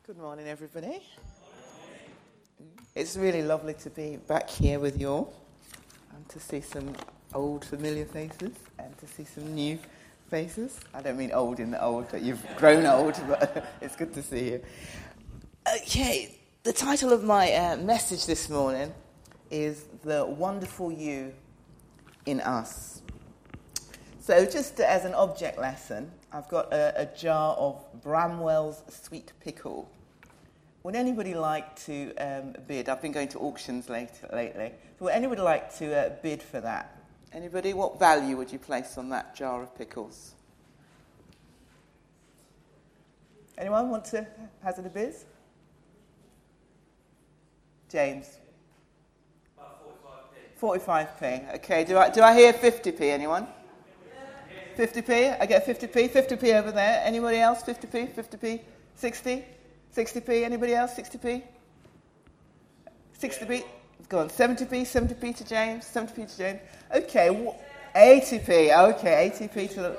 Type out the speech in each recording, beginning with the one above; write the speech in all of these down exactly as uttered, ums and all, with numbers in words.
Good morning, everybody. It's really lovely to be back here with you all and to see some old familiar faces and to see some new faces. I don't mean old in the old that you've grown old, but it's good to see you. Okay, the title of my uh, message this morning is The Wonderful You in Us. So just as an object lesson, I've got a, a jar of Bramwell's sweet pickle. Would anybody like to um, bid? I've been going to auctions later, lately. So would anybody like to uh, bid for that? Anybody? What value would you place on that jar of pickles? Anyone want to hazard a bid? James? About forty-five p. forty-five p. Okay, do I, do I hear fifty p, anyone? fifty p? I get fifty p. fifty p over there. Anybody else? fifty p? fifty p? sixty? sixty p, anybody else? sixty p? sixty p? Go on, seventy p, seventy p to James, seventy p to James. Okay, eighty p, okay, eighty p to the...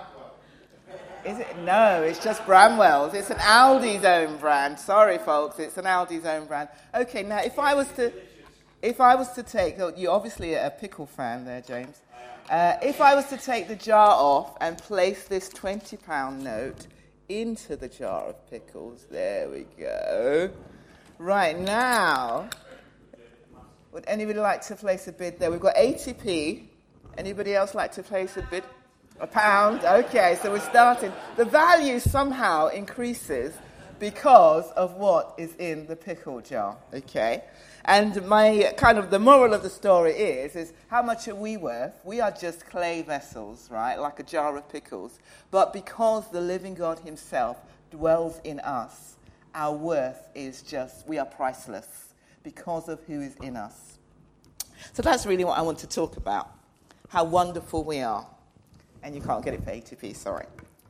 Is it? No, it's just Bramwell's. It's an Aldi's own brand. Sorry, folks, it's an Aldi's own brand. Okay, now, if I was to... If I was to take... Oh, you're obviously a pickle fan there, James. Uh, if I was to take the jar off and place this twenty pound note into the jar of pickles. There we go. Right now, would anybody like to place a bid there? We've got eighty p. Anybody else like to place a bid? A pound? Okay, so we're starting. The value somehow increases because of what is in the pickle jar. Okay? And my kind of the moral of the story is, is how much are we worth? We are just clay vessels, right? Like a jar of pickles. But because the living God himself dwells in us, our worth is just, we are priceless because of who is in us. So that's really what I want to talk about. How wonderful we are. And you can't get it for eighty p, sorry.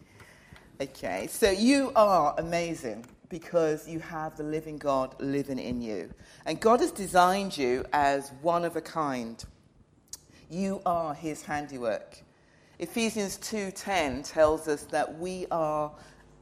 Okay, so you are amazing because you have the living God living in you. And God has designed you as one of a kind. You are his handiwork. Ephesians two ten tells us that we are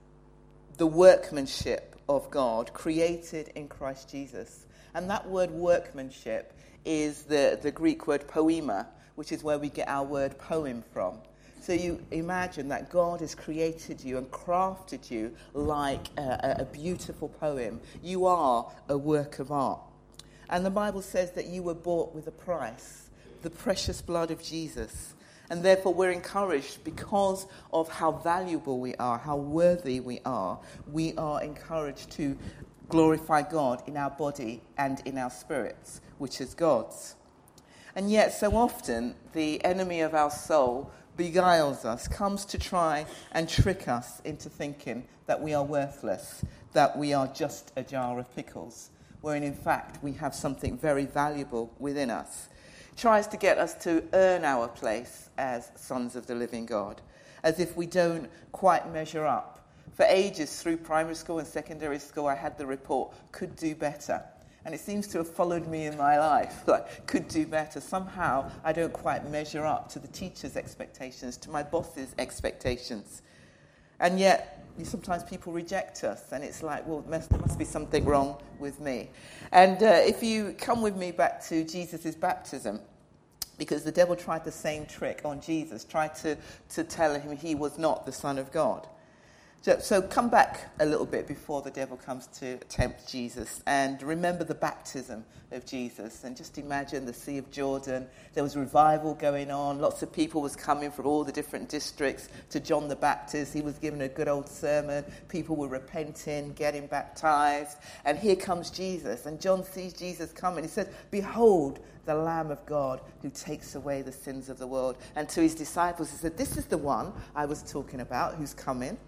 the workmanship of God, created in Christ Jesus. And that word workmanship is the, the Greek word poema, which is where we get our word poem from. So you imagine that God has created you and crafted you like a, a beautiful poem. You are a work of art. And the Bible says that you were bought with a price, the precious blood of Jesus. And therefore we're encouraged because of how valuable we are, how worthy we are. We are encouraged to glorify God in our body and in our spirits, which is God's. And yet so often the enemy of our soul beguiles us, comes to try and trick us into thinking that we are worthless, that we are just a jar of pickles, wherein in fact we have something very valuable within us. Tries to get us to earn our place as sons of the living God, as if we don't quite measure up. For ages through primary school and secondary school, I had the report, could do better. And it seems to have followed me in my life, like, could do better. Somehow I don't quite measure up to the teacher's expectations, to my boss's expectations. And yet, sometimes people reject us, and it's like, well, there must be something wrong with me. And uh, if you come with me back to Jesus' baptism, because the devil tried the same trick on Jesus, tried to, to tell him he was not the Son of God. So, so come back a little bit before the devil comes to tempt Jesus and remember the baptism of Jesus and just imagine the Sea of Jordan. There was revival going on. Lots of people was coming from all the different districts to John the Baptist. He was giving a good old sermon. People were repenting, getting baptized. And here comes Jesus. And John sees Jesus coming. He says, "Behold, the Lamb of God who takes away the sins of the world." And to his disciples, he said, "This is the one I was talking about who's coming."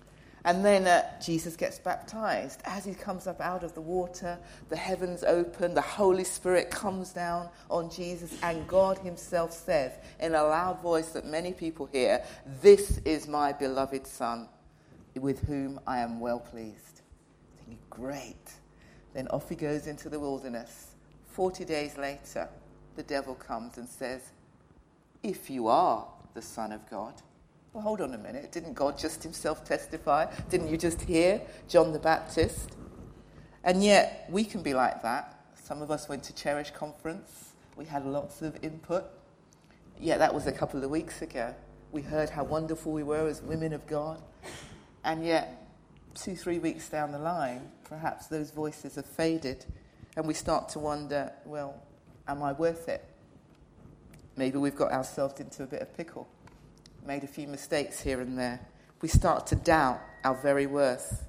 And then uh, Jesus gets baptized. As he comes up out of the water, the heavens open, the Holy Spirit comes down on Jesus, and God himself says in a loud voice that many people hear, "This is my beloved Son, with whom I am well pleased." Thinking, great. Then off he goes into the wilderness. Forty days later, the devil comes and says, "If you are the Son of God, Well, hold on a minute. Didn't God just himself testify? Didn't you just hear John the Baptist? And yet, we can be like that. Some of us went to Cherish Conference. We had lots of input. Yeah, that was a couple of weeks ago. We heard how wonderful we were as women of God. And yet, two, three weeks down the line, perhaps those voices have faded. And we start to wonder, well, am I worth it? Maybe we've got ourselves into a bit of pickle. Made a few mistakes here and there. We start to doubt our very worth.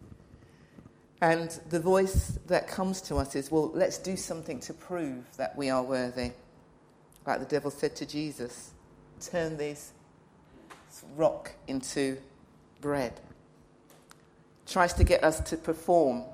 And the voice that comes to us is, well, let's do something to prove that we are worthy. Like the devil said to Jesus, turn this rock into bread. Tries to get us to perform,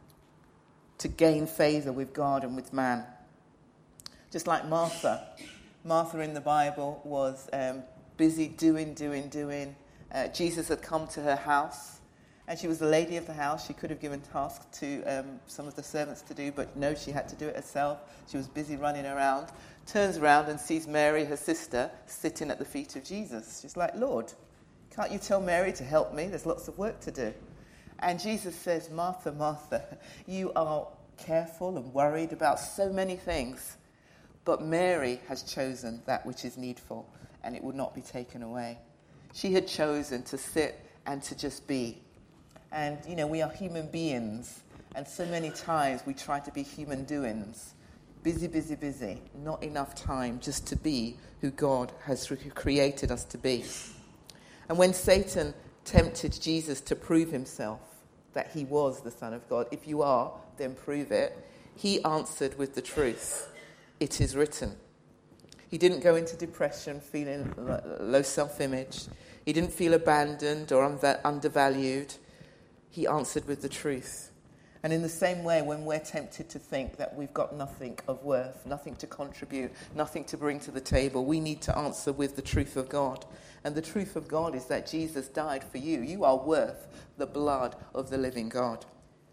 to gain favour with God and with man. Just like Martha. Martha in the Bible was um, busy doing, doing, doing. Uh, Jesus had come to her house. And she was the lady of the house. She could have given tasks to um, some of the servants to do, but no, she had to do it herself. She was busy running around. Turns around and sees Mary, her sister, sitting at the feet of Jesus. She's like, Lord, can't you tell Mary to help me? There's lots of work to do. And Jesus says, Martha, Martha, you are careful and worried about so many things, but Mary has chosen that which is needful, and it will not be taken away. She had chosen to sit and to just be. And, you know, we are human beings, and so many times we try to be human doings. Busy, busy, busy. Not enough time just to be who God has created us to be. And when Satan tempted Jesus to prove himself that he was the Son of God, if you are, then prove it, he answered with the truth. It is written. He didn't go into depression feeling low self-image. He didn't feel abandoned or undervalued. He answered with the truth. And in the same way, when we're tempted to think that we've got nothing of worth, nothing to contribute, nothing to bring to the table, we need to answer with the truth of God. And the truth of God is that Jesus died for you. You are worth the blood of the living God.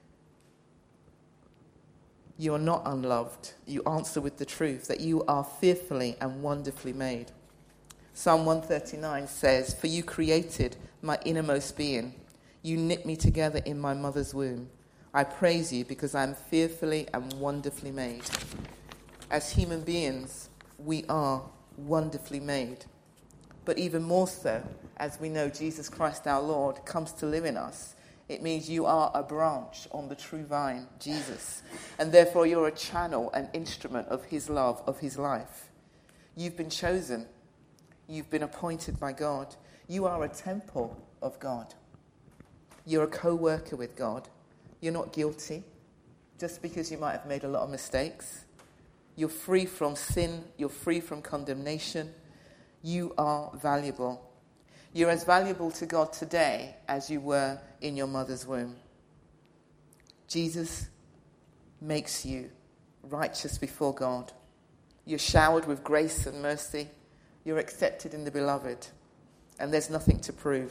You are not unloved. You answer with the truth that you are fearfully and wonderfully made. Psalm one thirty-nine says, "For you created my innermost being. You knit me together in my mother's womb. I praise you because I am fearfully and wonderfully made." As human beings, we are wonderfully made. But even more so, as we know Jesus Christ our Lord comes to live in us, it means you are a branch on the true vine, Jesus. And therefore you're a channel, an instrument of his love, of his life. You've been chosen. You've been appointed by God. You are a temple of God. You're a co-worker with God. You're not guilty just because you might have made a lot of mistakes. You're free from sin. You're free from condemnation. You are valuable. You're as valuable to God today as you were in your mother's womb. Jesus makes you righteous before God. You're showered with grace and mercy. You're accepted in the beloved. And there's nothing to prove.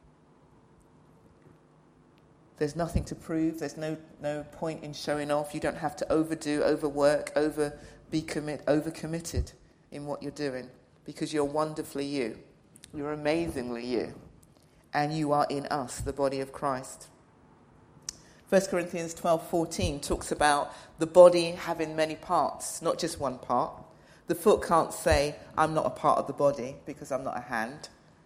There's nothing to prove. There's no, no point in showing off. You don't have to overdo, overwork, over be commit, over-committed in what you're doing because you're wonderfully you. You're amazingly you. And you are in us, the body of Christ. First Corinthians twelve fourteen talks about the body having many parts, not just one part. The foot can't say, I'm not a part of the body because I'm not a hand.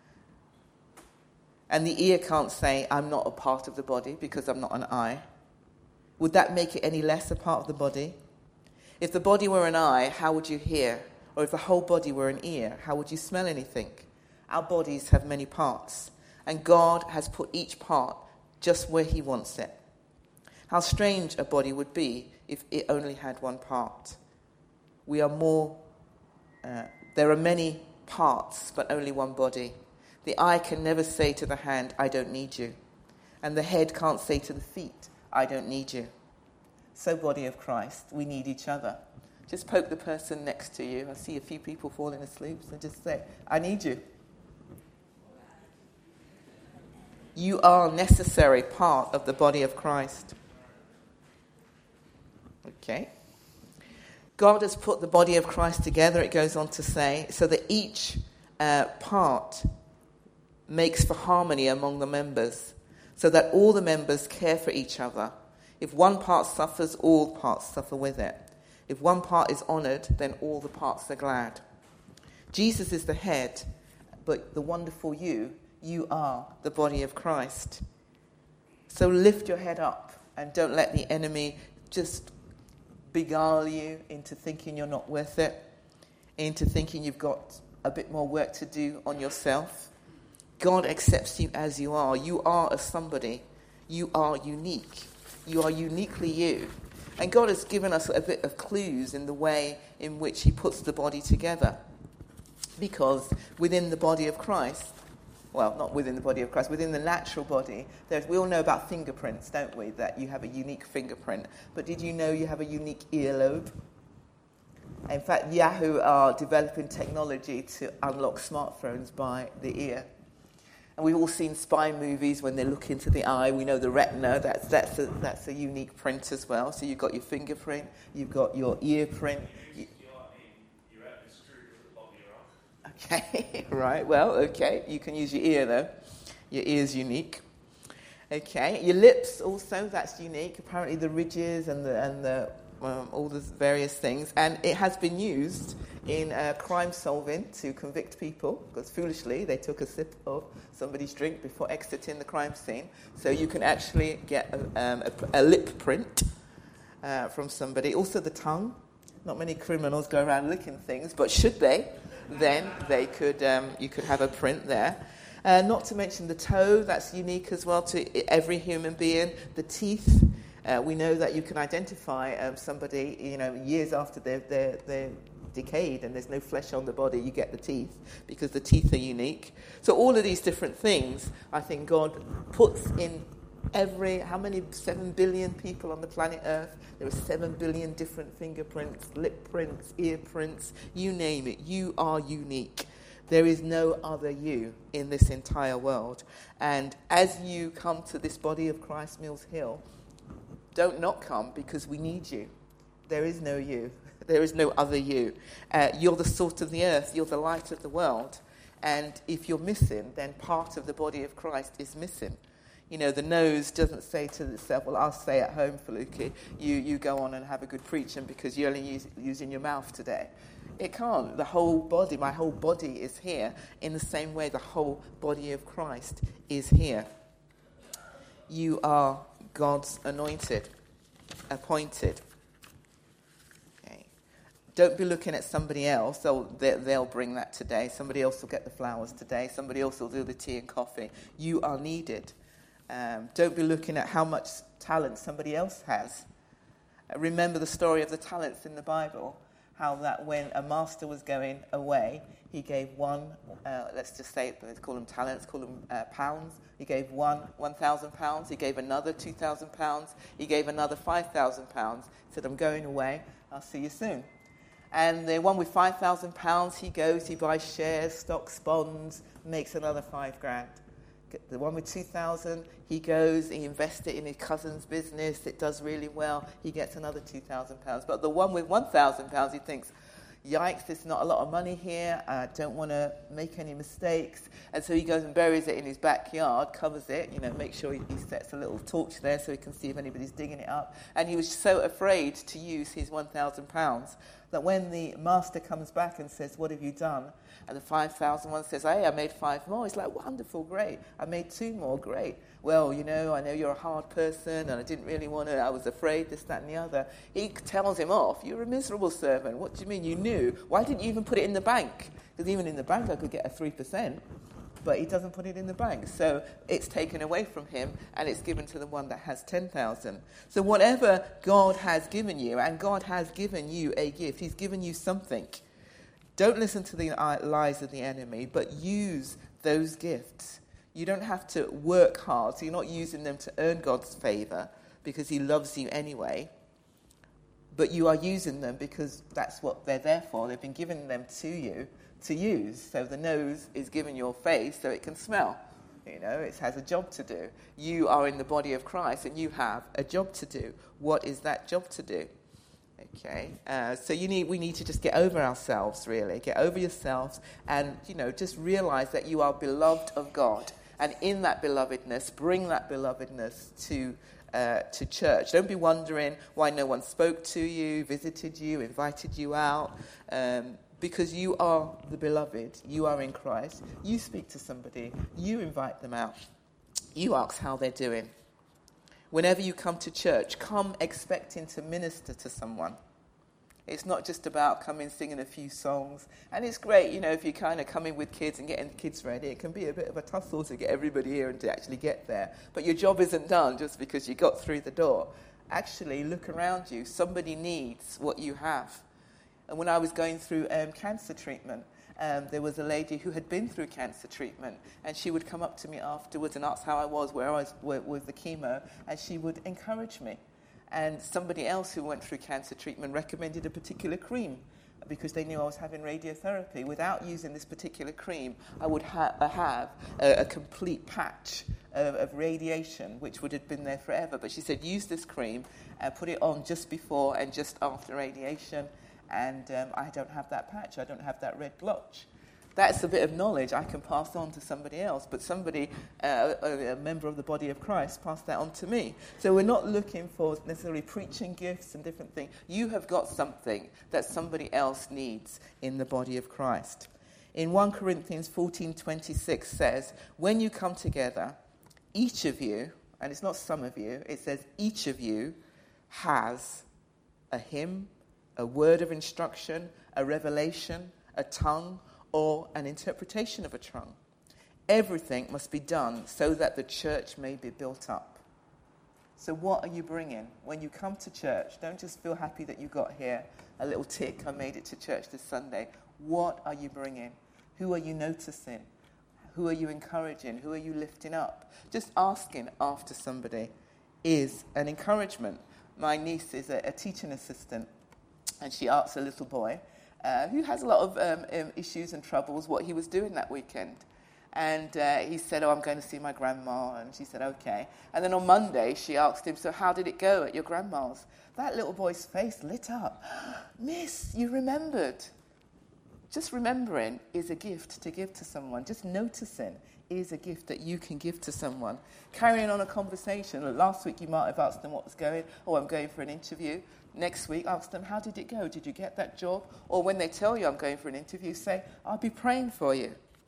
And the ear can't say, I'm not a part of the body because I'm not an eye. Would that make it any less a part of the body? If the body were an eye, how would you hear? Or if the whole body were an ear, how would you smell anything? Our bodies have many parts, and God has put each part just where he wants it. How strange a body would be if it only had one part. We are more, uh, there are many parts, but only one body. The eye can never say to the hand, I don't need you. And the head can't say to the feet, I don't need you. So, body of Christ, we need each other. Just poke the person next to you. I see a few people falling asleep, so just say, I need you. You are a necessary part of the body of Christ. Okay. God has put the body of Christ together, it goes on to say, so that each uh, part makes for harmony among the members, so that all the members care for each other. If one part suffers, all parts suffer with it. If one part is honoured, then all the parts are glad. Jesus is the head, but the wonderful you, you are the body of Christ. So lift your head up and don't let the enemy just beguile you into thinking you're not worth it, into thinking you've got a bit more work to do on yourself. God accepts you as you are. You are a somebody. You are unique. You are uniquely you. And God has given us a bit of clues in the way in which he puts the body together. Because within the body of Christ, well, not within the body of Christ, within the natural body, there's, we all know about fingerprints, don't we? That you have a unique fingerprint. But did you know you have a unique earlobe? In fact, Yahoo are developing technology to unlock smartphones by the ear. And we've all seen spy movies when they look into the eye. We know the retina, that's that's a, that's a unique print as well. So you've got your fingerprint, you've got your ear print. You, okay, right, well, okay. You can use your ear, though. Your ear's unique. Okay, your lips also, that's unique. Apparently the ridges and the and the um, all the various things. And it has been used in uh, crime solving to convict people, because foolishly they took a sip of somebody's drink before exiting the crime scene. So you can actually get a, um, a, a lip print uh, from somebody. Also the tongue. Not many criminals go around licking things, but should they, then they could. Um, you could have a print there. Uh, not to mention the toe, that's unique as well to every human being. The teeth. Uh, we know that you can identify um, somebody, you know, years after they're, they're, they're decayed and there's no flesh on the body, you get the teeth, because the teeth are unique. So all of these different things, I think God puts in every, how many, seven billion people on the planet Earth? There are seven billion different fingerprints, lip prints, ear prints, you name it. You are unique. There is no other you in this entire world. And as you come to this body of Christ, Mills Hill, don't not come, because we need you. There is no you. There is no other you. Uh, you're the salt of the earth. You're the light of the world. And if you're missing, then part of the body of Christ is missing. You know, the nose doesn't say to itself, well, I'll stay at home, Faluki. You you go on and have a good preaching because you're only use, using your mouth today. It can't. The whole body, my whole body is here in the same way the whole body of Christ is here. You are God's anointed, appointed. Okay. Don't be looking at somebody else. They'll, they'll bring that today. Somebody else will get the flowers today. Somebody else will do the tea and coffee. You are needed. Um, don't be looking at how much talent somebody else has. Uh, remember the story of the talents in the Bible, how that when a master was going away, he gave one, uh, let's just say, let's call them talents, call them uh, pounds. He gave one, one thousand pounds. He gave another two thousand pounds. He gave another five thousand pounds. He said, I'm going away. I'll see you soon. And the one with five thousand pounds, he goes, he buys shares, stocks, bonds, makes another five grand. The one with two thousand, he goes, he invests it in his cousin's business. It does really well. He gets another two thousand pounds. But the one with one thousand pounds, he thinks, yikes, there's not a lot of money here. I don't want to make any mistakes. And so he goes and buries it in his backyard, covers it, you know, make sure he, he sets a little torch there so he can see if anybody's digging it up. And he was so afraid to use his one thousand pounds that when the master comes back and says, what have you done? And the five thousand one says, hey, I made five more. He's like, wonderful, great. I made two more, great. Well, you know, I know you're a hard person and I didn't really want to, I was afraid, this, that, and the other. He tells him off, you're a miserable servant. What do you mean you knew? Why didn't you even put it in the bank? Because even in the bank I could get a three percent. But he doesn't put it in the bank. So it's taken away from him and it's given to the one that has ten thousand. So whatever God has given you, and God has given you a gift, he's given you something. Don't listen to the lies of the enemy, but use those gifts. You don't have to work hard, so you're not using them to earn God's favor because he loves you anyway. But you are using them because that's what they're there for. They've been given them to you to use. So the nose is given your face so it can smell. You know, it has a job to do. You are in the body of Christ and you have a job to do. What is that job to do? Okay, uh, so you need we need to just get over ourselves, really. Get over yourselves and, you know, just realize that you are beloved of God. And in that belovedness, bring that belovedness to uh, to church. Don't be wondering why no one spoke to you, visited you, invited you out. Um, because you are the beloved. You are in Christ. You speak to somebody. You invite them out. You ask how they're doing. Whenever you come to church, come expecting to minister to someone. It's not just about coming singing a few songs. And it's great, you know, if you kind of come in with kids and getting the kids ready, it can be a bit of a tussle to get everybody here and to actually get there. But your job isn't done just because you got through the door. Actually, look around you. Somebody needs what you have. And when I was going through um, cancer treatment, um, there was a lady who had been through cancer treatment, and she would come up to me afterwards and ask how I was, where I was with, with the chemo, and she would encourage me. And somebody else who went through cancer treatment recommended a particular cream because they knew I was having radiotherapy. Without using this particular cream, I would ha- have a, a complete patch of, of radiation, which would have been there forever. But she said, use this cream and put it on just before and just after radiation. And um, I don't have that patch. I don't have that red blotch. That's a bit of knowledge I can pass on to somebody else. But somebody, uh, a, a member of the body of Christ, passed that on to me. So we're not looking for necessarily preaching gifts and different things. You have got something that somebody else needs in the body of Christ. In First Corinthians fourteen twenty-six says, when you come together, each of you, and it's not some of you, it says each of you has a hymn, a word of instruction, a revelation, a tongue, or an interpretation of a tongue. Everything must be done so that the church may be built up. So what are you bringing when you come to church? Don't just feel happy that you got here, a little tick, I made it to church this Sunday. What are you bringing? Who are you noticing? Who are you encouraging? Who are you lifting up? Just asking after somebody is an encouragement. My niece is a, a teaching assistant, and she asked a little boy uh, who has a lot of um, um, issues and troubles what he was doing that weekend. And uh, he said, oh, I'm going to see my grandma. And she said, okay. And then on Monday, she asked him, so how did it go at your grandma's? That little boy's face lit up. Miss, you remembered. Just remembering is a gift to give to someone. Just noticing is a gift that you can give to someone. Carrying on a conversation. Last week, you might have asked them what was going. Oh, I'm going for an interview. Next week, ask them, how did it go? Did you get that job? Or when they tell you I'm going for an interview, say, I'll be praying for you.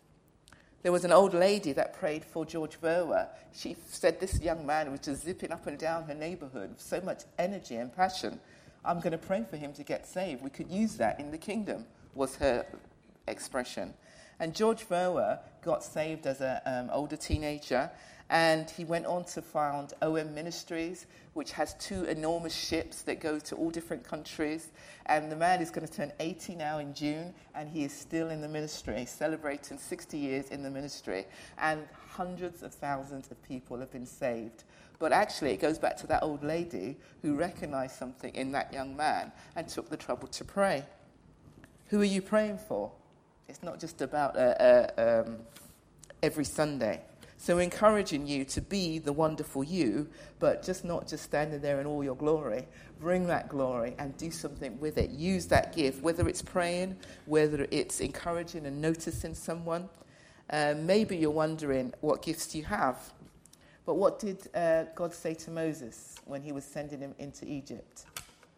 There was an old lady that prayed for George Verwer. She said this young man was just zipping up and down her neighborhood with so much energy and passion. I'm going to pray for him to get saved. We could use that in the kingdom, was her expression. And George Verwer got saved as an um, older teenager, and he went on to found O M Ministries, which has two enormous ships that go to all different countries. And the man is going to turn eighty now in June, and he is still in the ministry, celebrating sixty years in the ministry. And hundreds of thousands of people have been saved. But actually, it goes back to that old lady who recognized something in that young man and took the trouble to pray. Who are you praying for? It's not just about uh, uh, um, every Sunday. So encouraging you to be the wonderful you, but just not just standing there in all your glory. Bring that glory and do something with it. Use that gift, whether it's praying, whether it's encouraging and noticing someone. Uh, maybe you're wondering what gifts you have. But what did uh, God say to Moses when he was sending him into Egypt?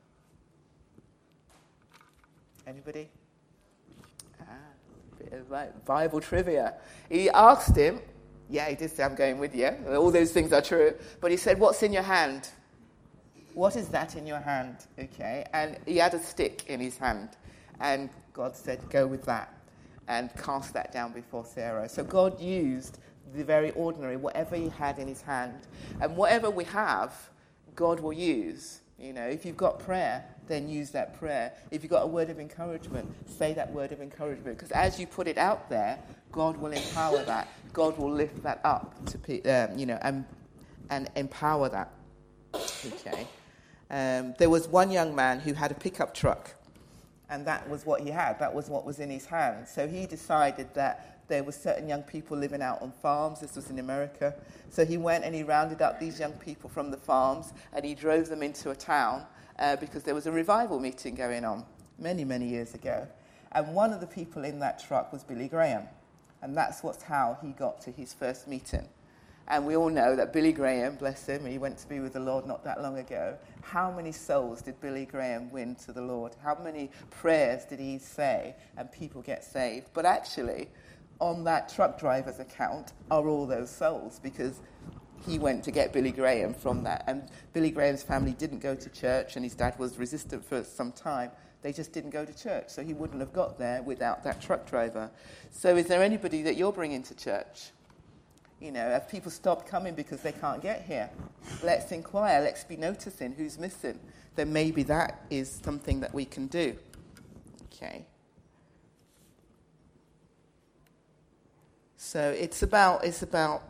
Anybody? Ah, bit of like Bible trivia. He asked him, yeah, he did say, I'm going with you. All those things are true. But he said, what's in your hand? What is that in your hand? Okay. And he had a stick in his hand. And God said, go with that and cast that down before Pharaoh. So God used the very ordinary, whatever he had in his hand. And whatever we have, God will use. You know, if you've got prayer, then use that prayer. If you've got a word of encouragement, say that word of encouragement. Because as you put it out there, God will empower that. God will lift that up to, um, you know, and and empower that. Okay. Um, there was one young man who had a pickup truck, and that was what he had. That was what was in his hand. So he decided that there were certain young people living out on farms. This was in America. So he went and he rounded up these young people from the farms, and he drove them into a town, uh, because there was a revival meeting going on many, many years ago. And one of the people in that truck was Billy Graham. And that's what's how he got to his first meeting. And we all know that Billy Graham, bless him, he went to be with the Lord not that long ago. How many souls did Billy Graham win to the Lord? How many prayers did he say and people get saved? But actually, on that truck driver's account are all those souls, because he went to get Billy Graham from that. And Billy Graham's family didn't go to church, and his dad was resistant for some time. They just didn't go to church, so he wouldn't have got there without that truck driver. So is there anybody that you're bringing to church? You know, have people stopped coming because they can't get here? Let's inquire. Let's be noticing who's missing. Then maybe that is something that we can do. Okay. So it's about it's about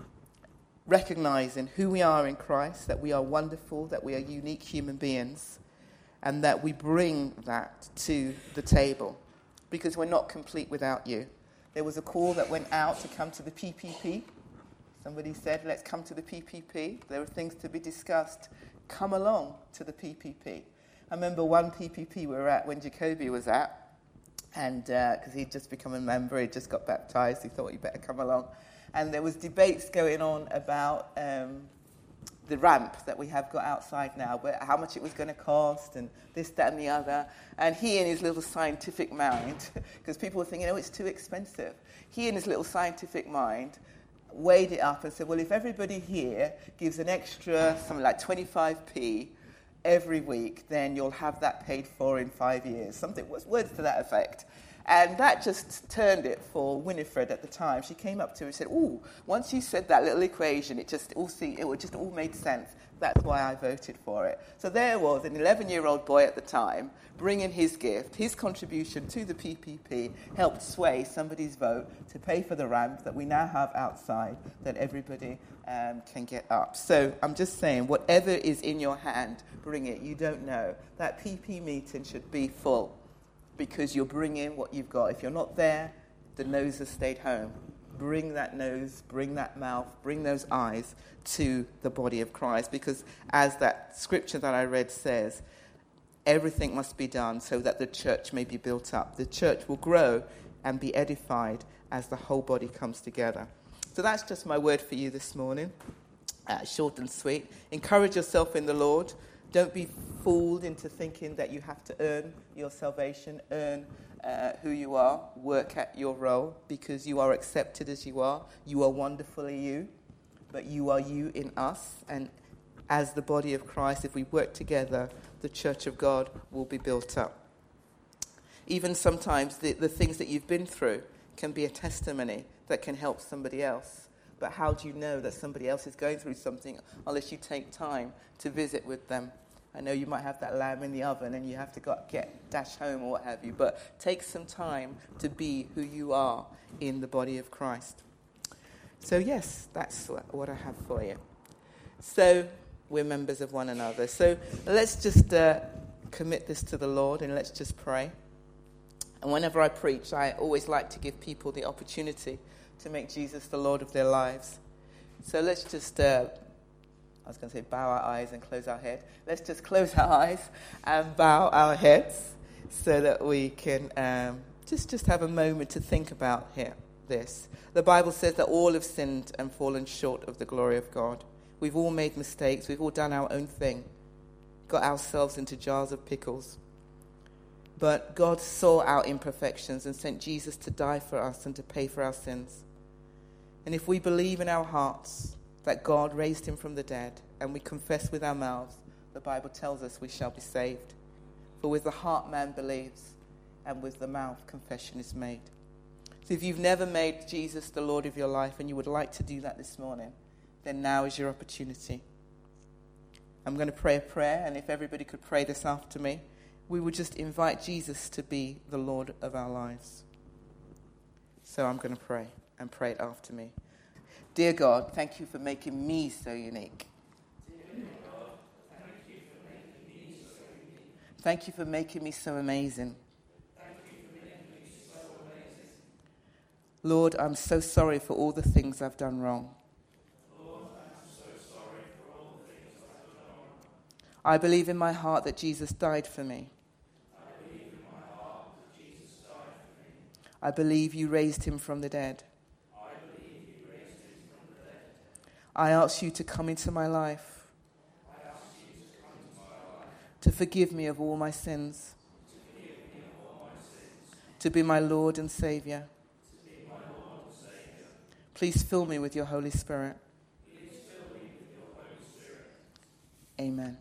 recognizing who we are in Christ, that we are wonderful, that we are unique human beings, and that we bring that to the table, because we're not complete without you. There was a call that went out to come to the P P P. Somebody said, let's come to the P P P. There are things to be discussed. Come along to the P P P. I remember one P P P we were at when Jacoby was at, and because uh, he'd just become a member, he'd just got baptized, he thought he'd better come along. And there was debates going on about um, the ramp that we have got outside now, but how much it was going to cost, and this, that, and the other. And he, in his little scientific mind, because people were thinking, oh, it's too expensive. He, in his little scientific mind, weighed it up and said, well, if everybody here gives an extra, something like twenty-five p every week, then you'll have that paid for in five years. Something, words to that effect. And that just turned it for Winifred at the time. She came up to her and said, "Ooh, once you said that little equation, it just all see, it just all made sense. That's why I voted for it." So there was an eleven-year-old boy at the time bringing his gift, his contribution to the P P P helped sway somebody's vote to pay for the ramp that we now have outside that everybody um, can get up. So I'm just saying, whatever is in your hand, bring it. You don't know. That P P meeting should be full, because you're bringing what you've got. If you're not there, the nose has stayed home. Bring that nose, bring that mouth, bring those eyes to the body of Christ, because as that scripture that I read says, everything must be done so that the church may be built up. The church will grow and be edified as the whole body comes together. So that's just my word for you this morning. Uh, short and sweet. Encourage yourself in the Lord. Don't be fooled into thinking that you have to earn your salvation, earn uh, who you are, work at your role, because you are accepted as you are. You are wonderfully you, but you are you in us. And as the body of Christ, if we work together, the church of God will be built up. Even sometimes the, the things that you've been through can be a testimony that can help somebody else. But how do you know that somebody else is going through something unless you take time to visit with them? I know you might have that lamb in the oven and you have to go, get dash home or what have you, but take some time to be who you are in the body of Christ. So yes, that's what I have for you. So we're members of one another. So let's just uh, commit this to the Lord and let's just pray. And whenever I preach, I always like to give people the opportunity to make Jesus the Lord of their lives. So let's just... Uh, I was going to say bow our eyes and close our head. Let's just close our eyes and bow our heads so that we can um, just, just have a moment to think about here, this. The Bible says that all have sinned and fallen short of the glory of God. We've all made mistakes. We've all done our own thing, got ourselves into jars of pickles. But God saw our imperfections and sent Jesus to die for us and to pay for our sins. And if we believe in our hearts that God raised him from the dead, and we confess with our mouths, the Bible tells us we shall be saved. For with the heart man believes, and with the mouth confession is made. So if you've never made Jesus the Lord of your life, and you would like to do that this morning, then now is your opportunity. I'm going to pray a prayer, and if everybody could pray this after me, we would just invite Jesus to be the Lord of our lives. So I'm going to pray, and pray it after me. Dear God, thank you for making me so unique. Dear God, thank you for making me so unique. Thank you for making me so amazing. Thank you for making me so amazing. Lord, I'm so sorry for all the things I've done wrong. Lord, I'm so sorry for all the things I've done wrong. I believe in my heart that Jesus died for me. I believe in my heart that Jesus died for me. I believe you raised him from the dead. I believe you raised him from the dead. I ask you to come into my life, I ask you to come into my life, to forgive me of all my sins, to forgive me of all my sins, to be my Lord and Saviour. to be my Lord and Saviour. Please fill me with your Holy Spirit. Please fill me with your Holy Spirit. Amen.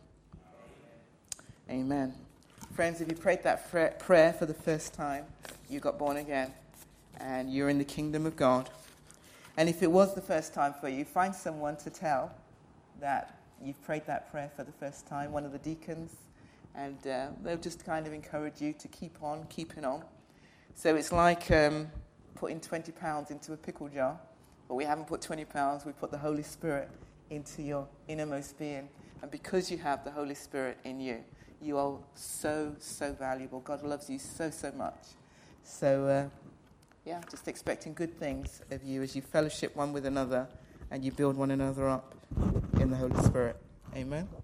Amen. Friends, if you prayed that fra- prayer for the first time, you got born again and you're in the kingdom of God. And if it was the first time for you, find someone to tell that you've prayed that prayer for the first time, one of the deacons, and uh, they'll just kind of encourage you to keep on, keeping on. So it's like um, putting twenty pounds into a pickle jar, but we haven't put twenty pounds, we put the Holy Spirit into your innermost being. And because you have the Holy Spirit in you, you are so, so valuable. God loves you so, so much. So, uh, yeah, just expecting good things of you as you fellowship one with another and you build one another up in the Holy Spirit. Amen.